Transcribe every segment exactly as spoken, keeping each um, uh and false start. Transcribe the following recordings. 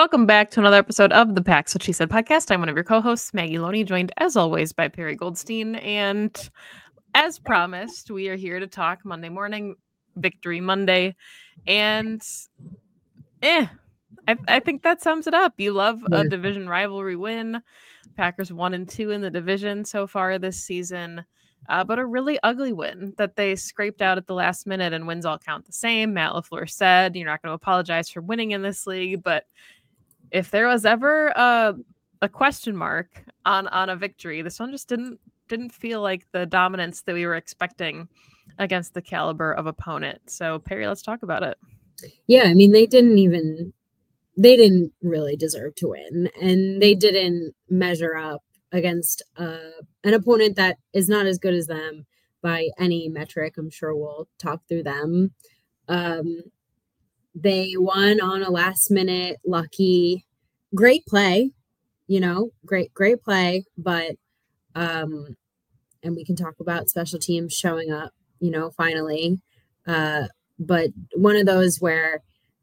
Welcome back to another episode of the Pax What She Said podcast. I'm one of your co-hosts, Maggie Loney, joined as always by Perry Goldstein. And as promised, we are here to talk Monday morning, Victory Monday. And eh, I, I think that sums it up. You love Yeah. a division rivalry win. Packers one and two in the division so far this season. Uh, but a really ugly win that they scraped out at the last minute, and wins all count the same. Matt LaFleur said, you're not going to apologize for winning in this league, but if there was ever a, a question mark on, on a victory, this one just didn't didn't feel like the dominance that we were expecting against the caliber of opponent. So, Perry, let's talk about it. Yeah, I mean, they didn't even, they didn't really deserve to win, and they didn't measure up against uh, an opponent that is not as good as them by any metric. I'm sure we'll talk through them. Um, they won on a last minute lucky, great play, you know, great, great play. But, um, and we can talk about special teams showing up, you know, finally. Uh, but one of those where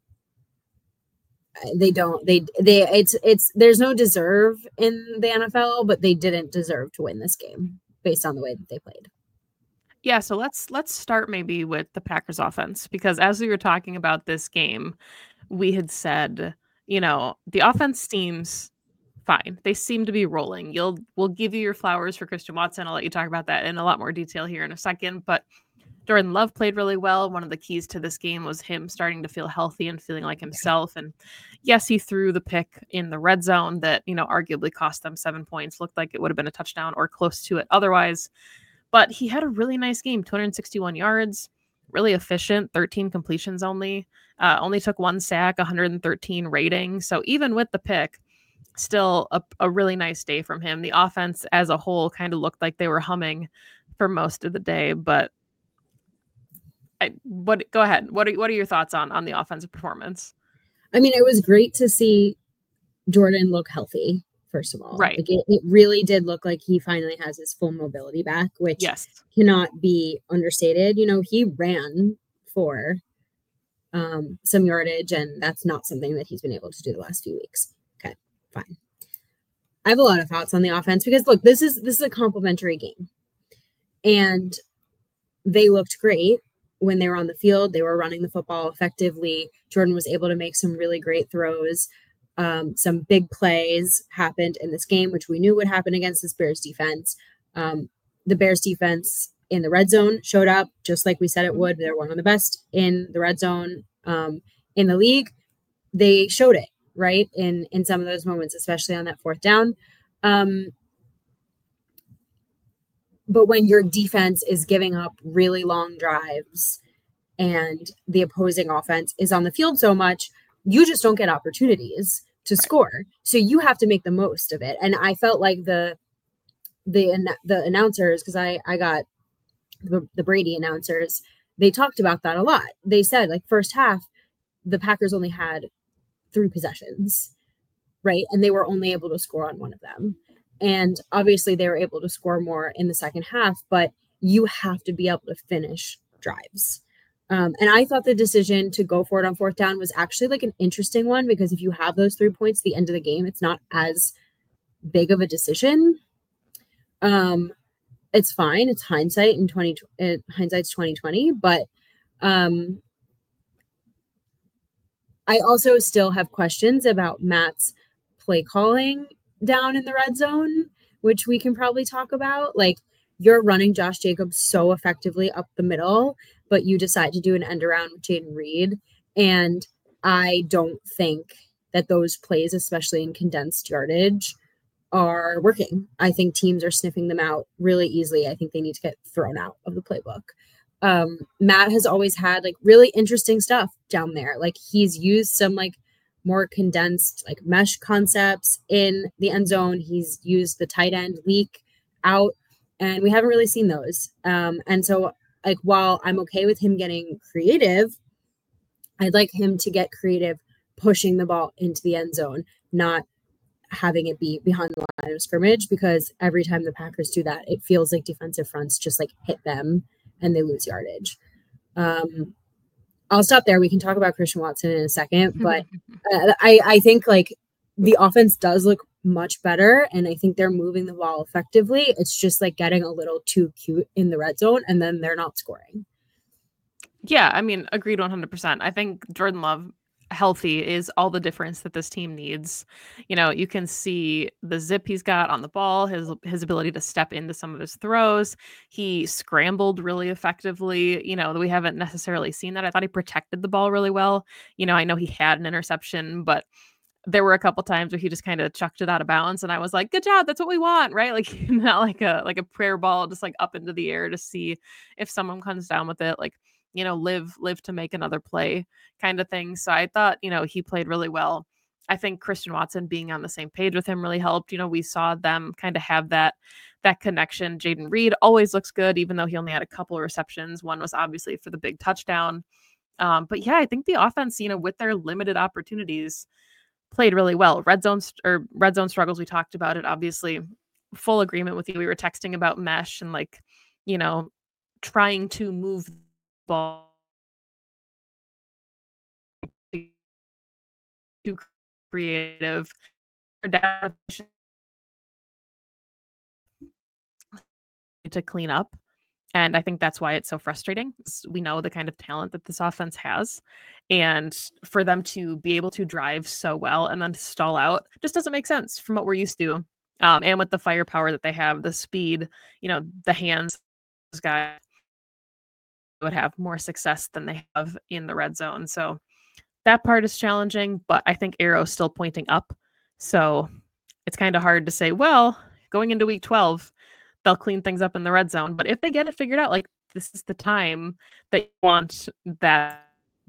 they don't, they, they, it's, it's, there's no deserve in the N F L, but they didn't deserve to win this game based on the way that they played. Yeah, so let's let's start maybe with the Packers offense, because as we were talking about this game, we had said, you know, the offense seems fine. They seem to be rolling. You'll we'll give you your flowers for Christian Watson. I'll let you talk about that in a lot more detail here in a second. But Jordan Love played really well. One of the keys to this game was him starting to feel healthy and feeling like himself. And yes, he threw the pick in the red zone that, you know, arguably cost them seven points. Looked like it would have been a touchdown or close to it otherwise. But he had a really nice game, two hundred sixty-one yards, really efficient, thirteen completions only, uh, only took one sack, one hundred thirteen rating. So even with the pick, still a, a really nice day from him. The offense as a whole kind of looked like they were humming for most of the day. But I, what? Go ahead. What are what are your thoughts on on the offensive performance? I mean, it was great to see Jordan look healthy. First of all, right? Like it, it really did look like he finally has his full mobility back, which yes. cannot be understated. You know, he ran for um, some yardage, and that's not something that he's been able to do the last few weeks. Okay, fine. I have a lot of thoughts on the offense because look, this is this is a complimentary game, and they looked great when they were on the field. They were running the football effectively. Jordan was able to make some really great throws. Um, some big plays happened in this game, which we knew would happen against this Bears defense. Um, the Bears defense in the red zone showed up just like we said it would. They're one of the best in the red zone um, in the league. They showed it, right, in, in some of those moments, especially on that fourth down. Um, but when your defense is giving up really long drives and the opposing offense is on the field so much, you just don't get opportunities to score. So you have to make the most of it. And I felt like the the the announcers, because I, I got the, the Brady announcers, they talked about that a lot. They said, like, first half, the Packers only had three possessions, right? And they were only able to score on one of them. And obviously they were able to score more in the second half, but you have to be able to finish drives. Um, and I thought the decision to go for it on fourth down was actually like an interesting one, because if you have those three points at the end of the game, it's not as big of a decision. Um, it's fine. It's hindsight in twenty. Uh, hindsight's twenty twenty. But um, I also still have questions about Matt's play calling down in the red zone, which we can probably talk about. Like, you're running Josh Jacobs so effectively up the middle, but you decide to do an end around with Jayden Reed. And I don't think that those plays, especially in condensed yardage, are working. I think teams are sniffing them out really easily. I think they need to get thrown out of the playbook. Um, Matt has always had like really interesting stuff down there. Like, he's used some like more condensed like mesh concepts in the end zone. He's used the tight end leak out, and we haven't really seen those. Um, and so like, while I'm okay with him getting creative, I'd like him to get creative pushing the ball into the end zone, not having it be behind the line of scrimmage, because every time the Packers do that, it feels like defensive fronts just like hit them and they lose yardage. Um, I'll stop there. We can talk about Christian Watson in a second, but uh, I, I think like the offense does look much better, and I think they're moving the ball effectively. It's just like getting a little too cute in the red zone, and then they're not scoring. Yeah, I mean, agreed one hundred percent. I think Jordan Love healthy is all the difference that this team needs. You know, you can see the zip he's got on the ball, his his ability to step into some of his throws. He scrambled really effectively. You know, we haven't necessarily seen that. I thought he protected the ball really well. You know, I know he had an interception, but there were a couple times where he just kind of chucked it out of bounds, and I was like, good job, that's what we want, right? Like not like a like a prayer ball just like up into the air to see if someone comes down with it. Like, you know, live live to make another play kind of thing. So I thought, you know, he played really well. I think Christian Watson being on the same page with him really helped. You know, we saw them kind of have that that connection. Jaden Reed always looks good, even though he only had a couple of receptions. One was obviously for the big touchdown. Um, but yeah, I think the offense, you know, with their limited opportunities, played really well. Red zone st- or red zone struggles, we talked about it. Obviously, full agreement with you. We were texting about mesh and like, you know, trying to move the ball too creative or down to clean up. And I think that's why it's so frustrating. S- We know the kind of talent that this offense has. And for them to be able to drive so well and then stall out just doesn't make sense from what we're used to. Um, and with the firepower that they have, the speed, you know, the hands, those guys would have more success than they have in the red zone. So that part is challenging, but I think Arrow's still pointing up. So it's kind of hard to say, well, going into week twelve, they'll clean things up in the red zone. But if they get it figured out, like this is the time that you want that.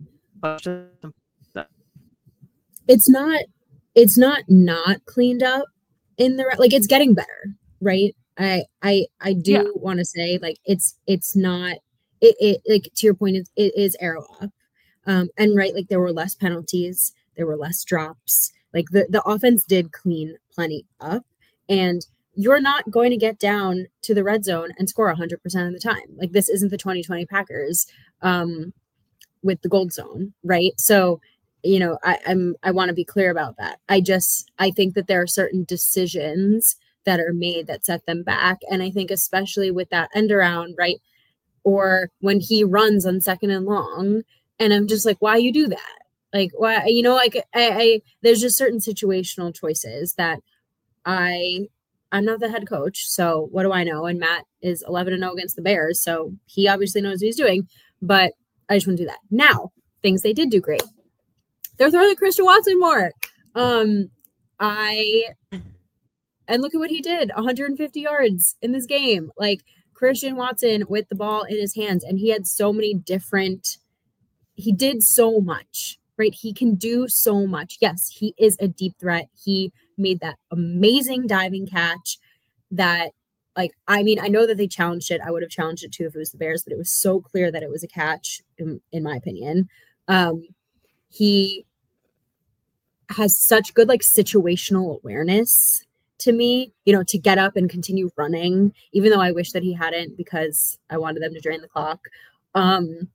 It's not it's not not cleaned up in the re- like it's getting better, right? I I I Yeah. do want to say like it's it's not it, it like to your point, it, it is arrow up. Um and right, like there were less penalties, there were less drops. Like the the offense did clean plenty up, and you're not going to get down to the red zone and score one hundred percent of the time. Like this isn't the twenty twenty Packers. Um with the gold zone, right? So, you know, I, I'm I want to be clear about that. I just I think that there are certain decisions that are made that set them back. And I think especially with that end around, right? Or when he runs on second and long, and I'm just like, why you do that? Like why you know, like I, I there's just certain situational choices that I I'm not the head coach, so what do I know? And Matt is eleven and oh against the Bears, so he obviously knows what he's doing. But I just want to do that. Now, things they did do great. They're throwing at Christian Watson more. Um, I and look at what he did, one hundred fifty yards in this game. Like Christian Watson with the ball in his hands, and he had so many different. He did so much, right? He can do so much. Yes, he is a deep threat. He made that amazing diving catch that like I mean, I know that they challenged it. I would have challenged it too if it was the Bears, but it was so clear that it was a catch in, in my opinion. Um he has such good like situational awareness to me, you know, to get up and continue running, even though I wish that he hadn't because I wanted them to drain the clock. Um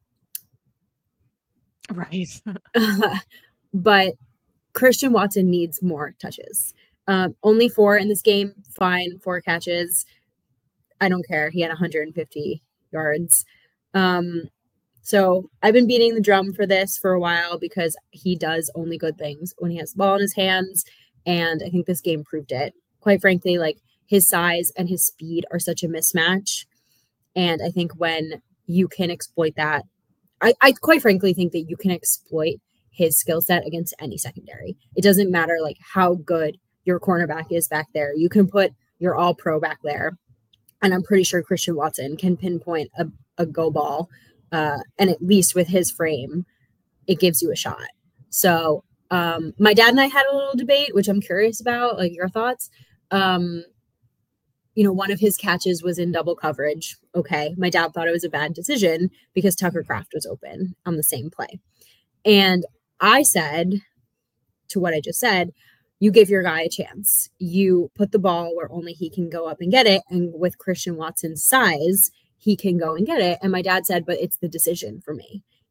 Right. but Christian Watson needs more touches. Um, only four in this game, fine, four catches. I don't care. He had one hundred fifty yards. Um, so I've been beating the drum for this for a while because he does only good things when he has the ball in his hands. And I think this game proved it. Quite frankly, like his size and his speed are such a mismatch. And I think when you can exploit that, I, I quite frankly think that you can exploit his skill set against any secondary. It doesn't matter like how good your cornerback is back there. You can put your all pro back there. And I'm pretty sure Christian Watson can pinpoint a, a go ball. Uh, and at least with his frame, it gives you a shot. So um, my dad and I had a little debate, which I'm curious about, like your thoughts. Um, you know, one of his catches was in double coverage. Okay. My dad thought it was a bad decision because Tucker Kraft was open on the same play. And I said to what I just said, you give your guy a chance. You put the ball where only he can go up and get it. And with Christian Watson's size, he can go and get it. And my dad said, but it's the decision for me.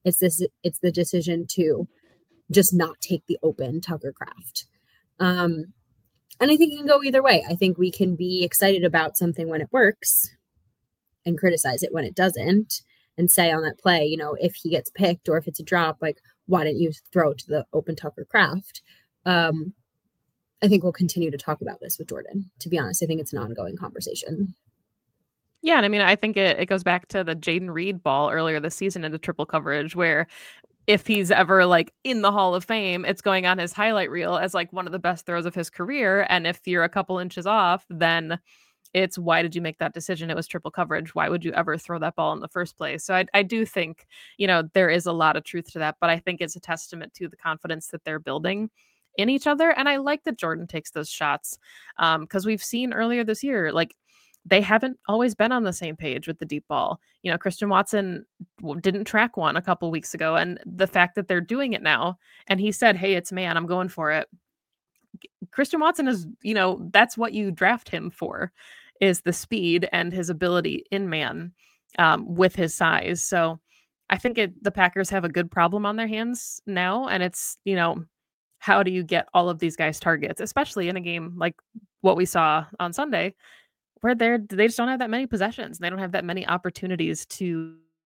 It's this, it's the decision to just not take the open Tucker Kraft. Um, and I think it can go either way. I think we can be excited about something when it works and criticize it when it doesn't, and say on that play, you know, if he gets picked or if it's a drop, like, why didn't you throw to the open Tucker Kraft? Um, I think we'll continue to talk about this with Jordan. To be honest, I think it's an ongoing conversation. Yeah, and I mean, I think it, it goes back to the Jaden Reed ball earlier this season into triple coverage, where if he's ever like in the Hall of Fame, it's going on his highlight reel as like one of the best throws of his career. And if you're a couple inches off, then it's why did you make that decision? It was triple coverage. Why would you ever throw that ball in the first place? So I, I do think, you know, there is a lot of truth to that, but I think it's a testament to the confidence that they're building in each other. And I like that Jordan takes those shots um, because we've seen earlier this year, like, they haven't always been on the same page with the deep ball. You know, Christian Watson didn't track one a couple weeks ago, and the fact that they're doing it now, and he said, hey, it's man, I'm going for it. Christian Watson is, you know, that's what you draft him for, is the speed and his ability in man um, with his size. So I think it, the Packers have a good problem on their hands now, and it's, you know, how do you get all of these guys targets, especially in a game like what we saw on Sunday, where they're they just don't have that many possessions. They don't have that many opportunities to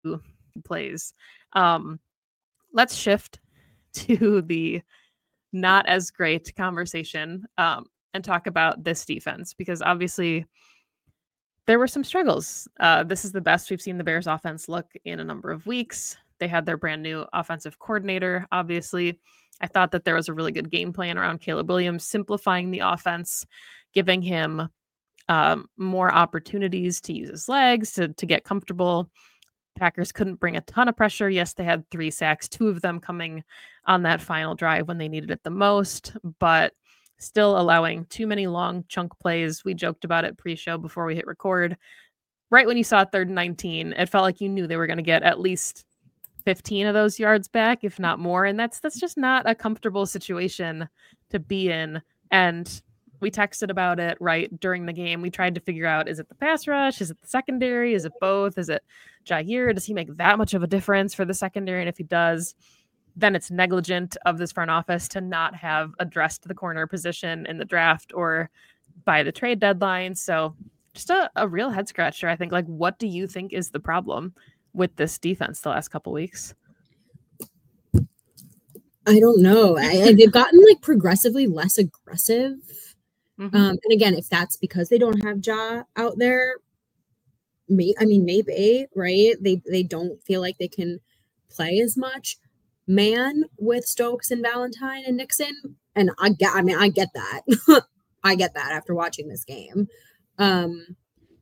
plays. Um, let's shift to the not as great conversation um, and talk about this defense, because obviously there were some struggles. Uh, this is the best we've seen the Bears offense look in a number of weeks. They had their brand new offensive coordinator. Obviously, I thought that there was a really good game plan around Caleb Williams, simplifying the offense, giving him Um, more opportunities to use his legs to, to get comfortable. Packers couldn't bring a ton of pressure. Yes, they had three sacks, two of them coming on that final drive when they needed it the most, but still allowing too many long chunk plays. We joked about it pre-show before we hit record. Right when you saw third and nineteen, it felt like you knew they were going to get at least fifteen of those yards back, if not more. And that's that's just not a comfortable situation to be in. And we texted about it right during the game. We tried to figure out, is it the pass rush? Is it the secondary? Is it both? Is it Jair? Does he make that much of a difference for the secondary? And if he does, then it's negligent of this front office to not have addressed the corner position in the draft or by the trade deadline. So just a, a real head scratcher, I think. Like, what do you think is the problem with this defense the last couple weeks? I don't know. I, they've gotten like progressively less aggressive. Mm-hmm. Um, and again, if that's because they don't have Ja out there, may, I mean, maybe, right? They they don't feel like they can play as much man with Stokes and Valentine and Nixon. And I get, I mean, I get that. I get that after watching this game. Um,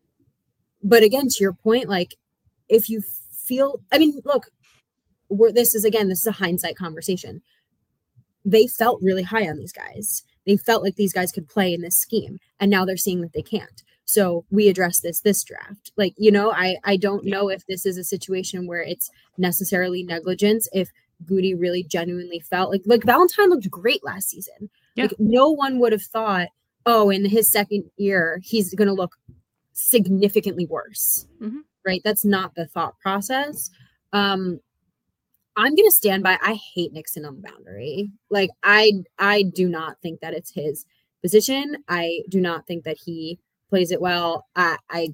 but again, to your point, like, if you feel, I mean, look, we're, this is, again, this is a hindsight conversation. They felt really high on these guys. They felt like these guys could play in this scheme, and now they're seeing that they can't. So we address this this draft. Like, you know, I I don't know if this is a situation where it's necessarily negligence. If Goody really genuinely felt like like Valentine looked great last season. Yeah. Like, no one would have thought, oh, in his second year he's going to look significantly worse. Mm-hmm. Right? That's not the thought process. Um, I'm going to stand by, I hate Nixon on the boundary. Like, I I do not think that it's his position. I do not think that he plays it well. I, I,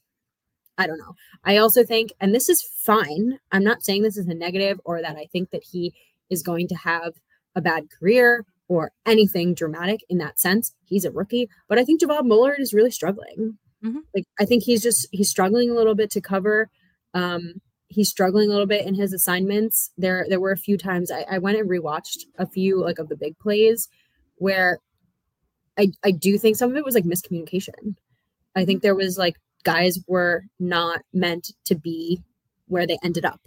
I don't know. I also think, and this is fine, I'm not saying this is a negative or that I think that he is going to have a bad career or anything dramatic in that sense. He's a rookie, but I think Javad Mullard is really struggling. Mm-hmm. Like, I think he's just, he's struggling a little bit to cover. Um, He's struggling a little bit in his assignments. There, there were a few times I, I went and rewatched a few like of the big plays where I, I do think some of it was like miscommunication. I think there was like guys were not meant to be where they ended up.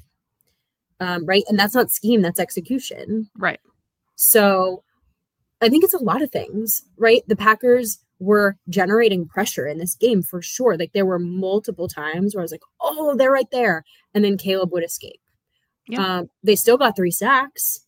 Um, right. And that's not scheme, that's execution. Right. So I think it's a lot of things, right? The Packers were generating pressure in this game for sure. Like, there were multiple times where I was like, oh, they're right there. And then Caleb would escape. Yeah. Um, they still got three sacks,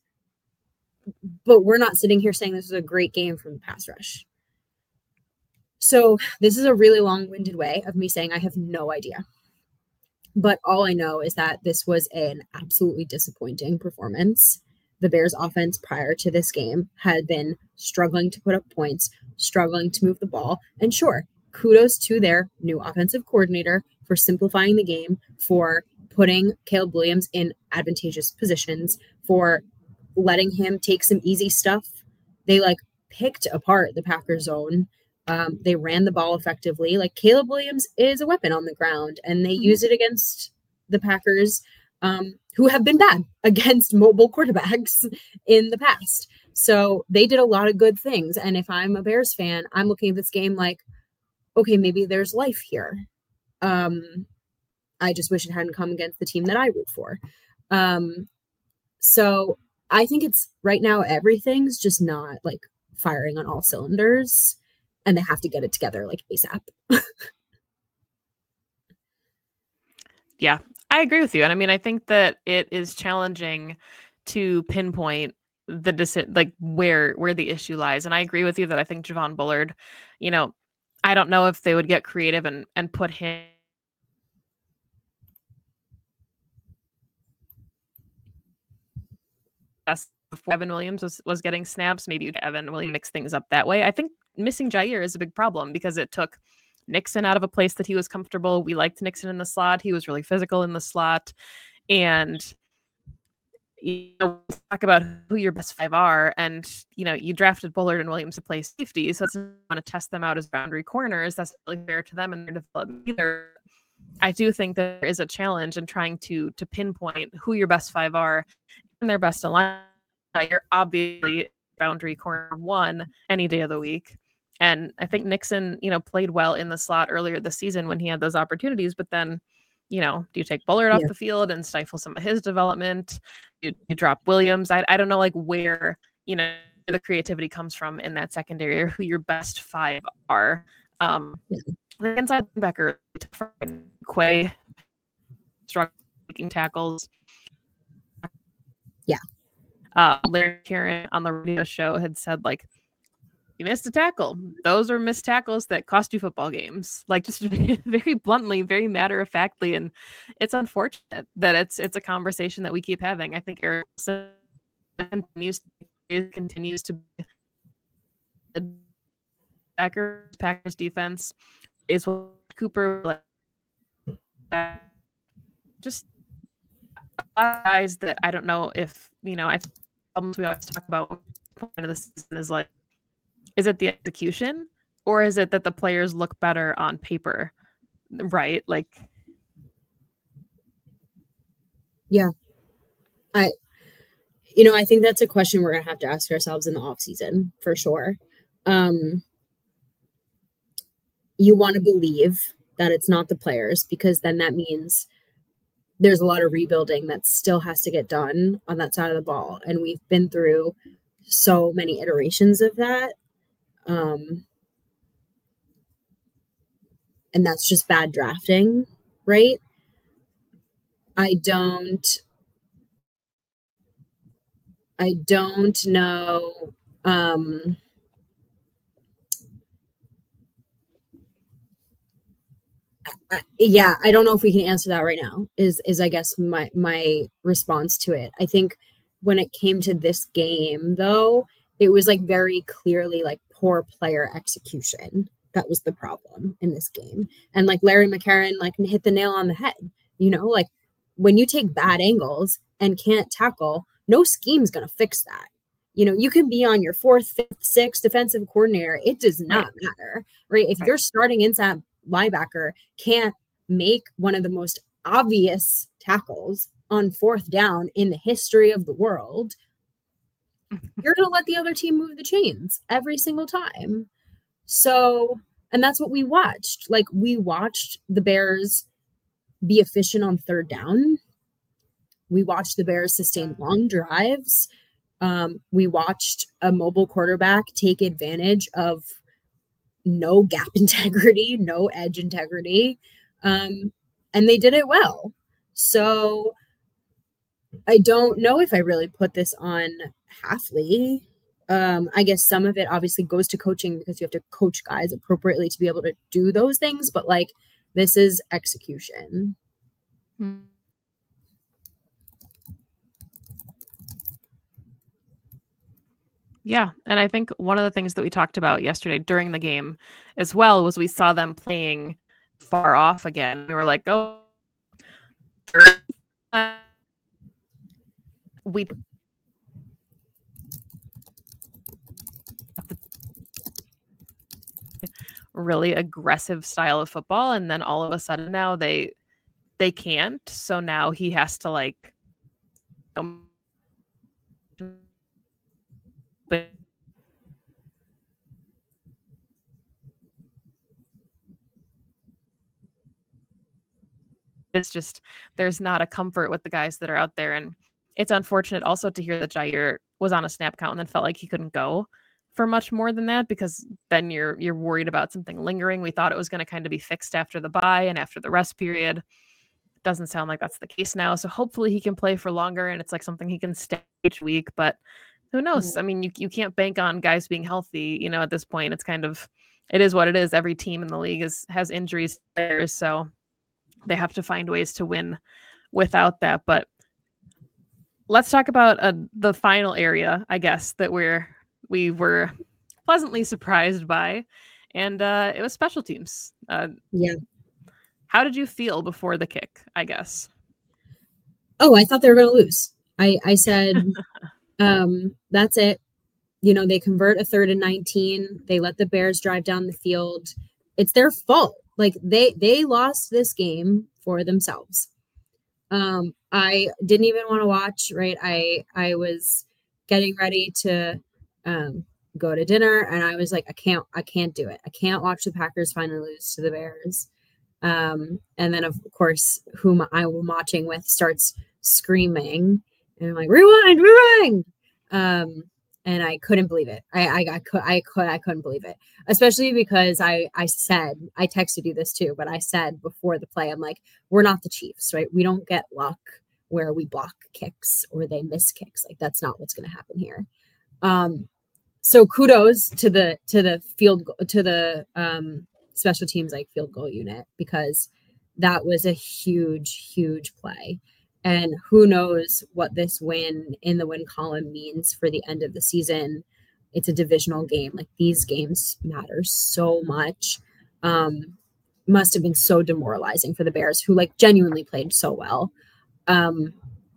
but we're not sitting here saying this was a great game from the pass rush. So this is a really long-winded way of me saying I have no idea. But all I know is that this was an absolutely disappointing performance. The Bears offense prior to this game had been struggling to put up points, struggling to move the ball. And sure, kudos to their new offensive coordinator for simplifying the game, for putting Caleb Williams in advantageous positions, for letting him take some easy stuff. They like picked apart the Packers zone. Um, they ran the ball effectively. Like Caleb Williams is a weapon on the ground, and they mm-hmm. use it against the Packers, um, who have been bad against mobile quarterbacks in the past. So they did a lot of good things. And if I'm a Bears fan, I'm looking at this game like, okay, maybe there's life here. Um, I just wish it hadn't come against the team that I root for. Um, so I think it's right now, everything's just not like firing on all cylinders. And they have to get it together like ASAP. Yeah, I agree with you. And I mean, I think that it is challenging to pinpoint the deci- like where where the issue lies. And I agree with you that I think Javon Bullard, you know, I don't know if they would get creative and and put him before Evan Williams was, was getting snaps. Maybe Evan Williams mix things up that way. I think missing Jair is a big problem because it took Nixon out of a place that he was comfortable. We liked Nixon in the slot. He was really physical in the slot. And you know, talk about who your best five are. And, you know, you drafted Bullard and Williams to play safety. So it's want to test them out as boundary corners. That's really fair to them and their development either. I do think there is a challenge in trying to to pinpoint who your best five are and their best alignment. You're obviously boundary corner one any day of the week. And I think Nixon, you know, played well in the slot earlier this season when he had those opportunities. But then, you know, do you take Bullard off yeah. the field and stifle some of his development? You, you drop Williams. I, I don't know, like where, you know, the creativity comes from in that secondary or who your best five are. Um, yeah. The inside linebacker, Quay, struggling making tackles. Yeah. Uh, Larry Karen on the radio show had said, like, you missed a tackle. Those are missed tackles that cost you football games. Like, just very bluntly, very matter of factly, and it's unfortunate that it's it's a conversation that we keep having. I think Eric continues continues to be Packers Packers defense is Cooper, like, just guys that I don't know if you know. I we always talk about point of the season is like, is it the execution or is it that the players look better on paper, right? Like, yeah, I, you know, I think that's a question we're gonna have to ask ourselves in the off season for sure. Um, you want to believe that it's not the players, because then that means there's a lot of rebuilding that still has to get done on that side of the ball. And we've been through so many iterations of that. Um, and that's just bad drafting, right? I don't, I don't know. Um, I, yeah, I don't know if we can answer that right now is, is I guess my, my response to it. I think when it came to this game though, it was like very clearly like poor player execution. That was the problem in this game. And like Larry McCarron, like hit the nail on the head, you know, like when you take bad angles and can't tackle, no scheme's going to fix that. You know, you can be on your fourth, fifth, sixth defensive coordinator. It does not right. matter, right? If right. you're starting inside linebacker can't make one of the most obvious tackles on fourth down in the history of the world, you're going to let the other team move the chains every single time. So, and that's what we watched. Like, we watched the Bears be efficient on third down. We watched the Bears sustain long drives. Um, we watched a mobile quarterback take advantage of no gap integrity, no edge integrity. Um, and they did it well. So I don't know if I really put this on Hafley. Um, I guess some of it obviously goes to coaching because you have to coach guys appropriately to be able to do those things. But like, this is execution. Hmm. Yeah, and I think one of the things that we talked about yesterday during the game as well was we saw them playing far off again. We were like, oh, we really aggressive style of football, and then all of a sudden now they they can't. So now he has to like um, but it's just there's not a comfort with the guys that are out there. And it's unfortunate also to hear that Jair was on a snap count and then felt like he couldn't go for much more than that, because then you're you're worried about something lingering. We thought it was going to kind of be fixed after the bye and after the rest period. Doesn't sound like that's the case now. So hopefully he can play for longer and it's like something he can stay each week. But who knows? I mean, you you can't bank on guys being healthy, you know, at this point. It's kind of it is what it is. Every team in the league is has injuries there, so they have to find ways to win without that. But let's talk about uh, the final area, I guess, that we're we were pleasantly surprised by, and uh, it was special teams. Uh, Yeah. how did you feel before the kick, I guess? Oh, I thought they were going to lose. I, I said, um, that's it. You know, they convert a third and nineteen. They let the Bears drive down the field. It's their fault. Like they they lost this game for themselves. Um, I didn't even want to watch, right? I I was getting ready to um go to dinner and I was like, I can't I can't do it. I can't watch the Packers finally lose to the Bears. Um, and then of course, whom I was watching with starts screaming, and I'm like, rewind, rewind. Um, and I couldn't believe it. I I, I could I could I couldn't believe it, especially because I I said I texted you this too, but I said before the play, I'm like, we're not the Chiefs, right? We don't get luck where we block kicks or they miss kicks. Like that's not what's going to happen here. Um, so kudos to the to the field to the um special teams like field goal unit, because that was a huge, huge play. And who knows what this win in the win column means for the end of the season. It's a divisional game. Like these games matter so much. Um, must have been so demoralizing for the Bears, who like genuinely played so well. Um,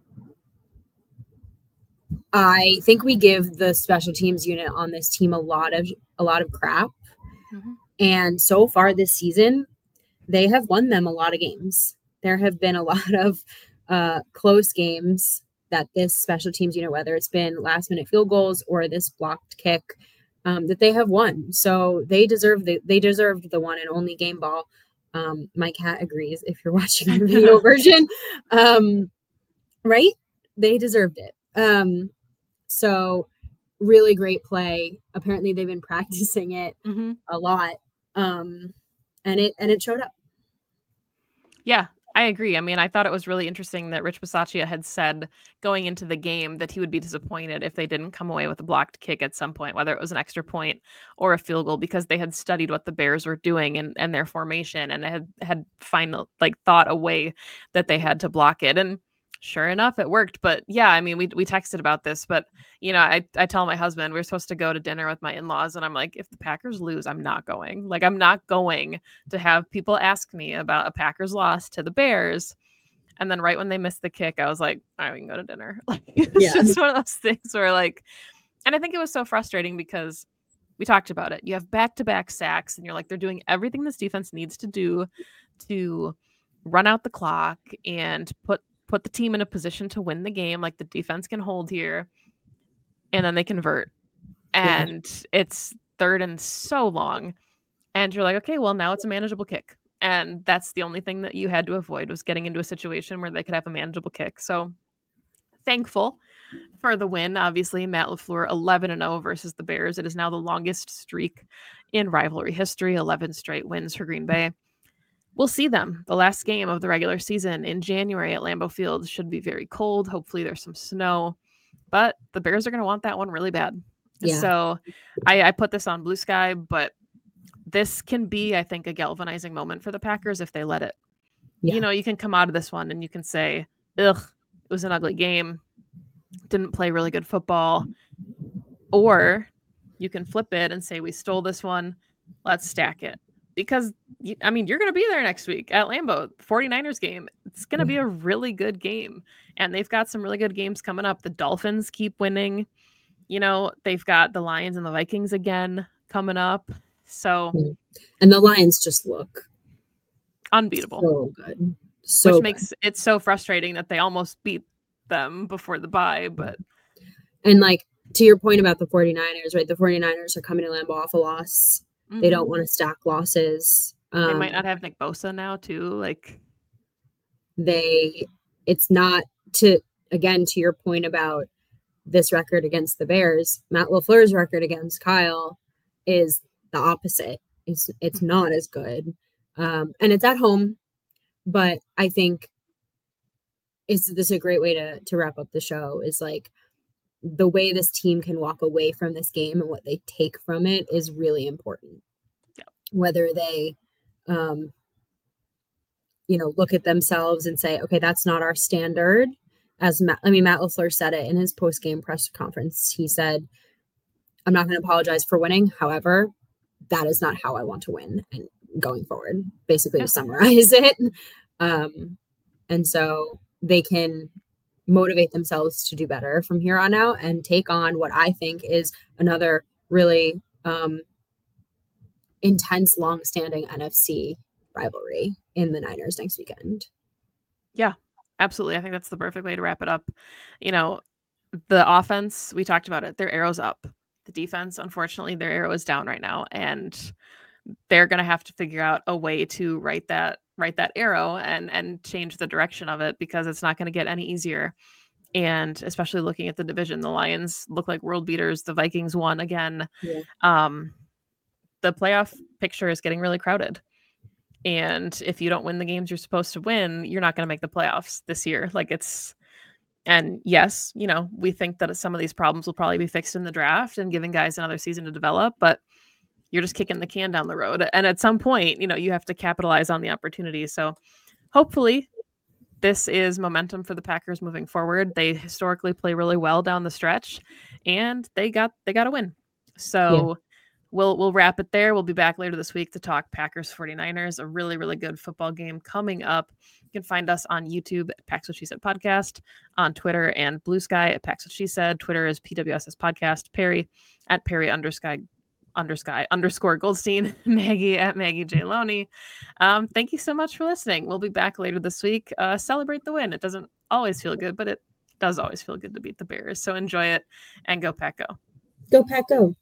I think we give the special teams unit on this team a lot of a lot of crap. Mm-hmm. And so far this season, they have won them a lot of games. There have been a lot of uh, close games that this special teams unit, whether it's been last minute field goals or this blocked kick, um, that they have won. So they deserve the they deserved the one and only game ball. Um, my cat agrees. If you're watching the video version, um, right? They deserved it. Um, so really great play. Apparently they've been practicing it mm-hmm. a lot. Um, and it and it showed up. Yeah, I agree. I mean, I thought it was really interesting that Rich Bisaccia had said going into the game that he would be disappointed if they didn't come away with a blocked kick at some point, whether it was an extra point or a field goal, because they had studied what the Bears were doing and, and their formation, and had had final like thought a way that they had to block it. And sure enough, it worked. But yeah, I mean, we we texted about this, but you know, I, I tell my husband, we we're supposed to go to dinner with my in-laws, and I'm like, if the Packers lose, I'm not going. Like, I'm not going to have people ask me about a Packers loss to the Bears. And then right when they missed the kick, I was like, all right, we can go to dinner. Like, it's yeah. just one of those things where like, and I think it was so frustrating because we talked about it. You have back-to-back sacks, and you're like, they're doing everything this defense needs to do to run out the clock and put put the team in a position to win the game. Like the defense can hold here, and then they convert, and yeah. it's third and so long, and you're like, okay, well now it's a manageable kick. And that's the only thing that you had to avoid, was getting into a situation where they could have a manageable kick. So thankful for the win. Obviously, Matt LaFleur eleven and oh versus the Bears. It is now the longest streak in rivalry history, eleven straight wins for Green Bay. We'll see them. The last game of the regular season in January at Lambeau Field should be very cold. Hopefully there's some snow, but the Bears are going to want that one really bad. Yeah. So I, I put this on Blue Sky, but this can be, I think, a galvanizing moment for the Packers if they let it. Yeah. you know, you can come out of this one and you can say, ugh, it was an ugly game. Didn't play really good football. Or you can flip it and say, we stole this one. Let's stack it. Because, I mean, you're going to be there next week at Lambeau, 49ers game. It's going to be a really good game. And they've got some really good games coming up. The Dolphins keep winning. You know, they've got the Lions and the Vikings again coming up. So, and the Lions just look unbeatable. So good. So Which good. makes it so frustrating that they almost beat them before the bye. But, and like, to your point about the 49ers, right? The 49ers are coming to Lambeau off a loss. Mm-hmm. They don't want to stack losses. Um, they might not have Nick Bosa now, too. Like, they, it's not to, again, to your point about this record against the Bears, Matt LaFleur's record against Kyle is the opposite. It's, it's not as good. Um, and it's at home, but I think is this is a great way to, to wrap up the show is like, the way this team can walk away from this game and what they take from it is really important. Yeah. Whether they, um, you know, look at themselves and say, okay, that's not our standard. As Matt, I mean, Matt LaFleur said it in his post-game press conference. He said, I'm not going to apologize for winning. However, that is not how I want to win and going forward, basically yeah. to summarize it. Um, and so they can motivate themselves to do better from here on out and take on what I think is another really um, intense, long-standing N F C rivalry in the Niners next weekend. Yeah, absolutely. I think that's the perfect way to wrap it up. You know, the offense, we talked about it. Their arrow's up. The defense, unfortunately, their arrow is down right now. And they're going to have to figure out a way to right that right that arrow and and change the direction of it because it's not going to get any easier. And especially looking at the division, the Lions look like world beaters. The Vikings won again. Yeah. Um, the playoff picture is getting really crowded. And if you don't win the games you're supposed to win, you're not going to make the playoffs this year. Like it's, and yes, you know, we think that some of these problems will probably be fixed in the draft and giving guys another season to develop, but you're just kicking the can down the road. And at some point, you know, you have to capitalize on the opportunity. So hopefully this is momentum for the Packers moving forward. They historically play really well down the stretch and they got, they got to win. So yeah. we'll, we'll wrap it there. We'll be back later this week to talk Packers 49ers, a really, really good football game coming up. You can find us on YouTube at Pax What She Said Podcast, on Twitter and Blue Sky at Pax What She Said. Twitter is P W S S Podcast. Perry at Perry undersky undersky underscore Goldstein. Maggie at Maggie J. Loney. Um, thank you so much for listening. We'll be back later this week. Uh, celebrate the win. It doesn't always feel good, but it does always feel good to beat the Bears. So enjoy it and go Pack Go. Go Pack Go.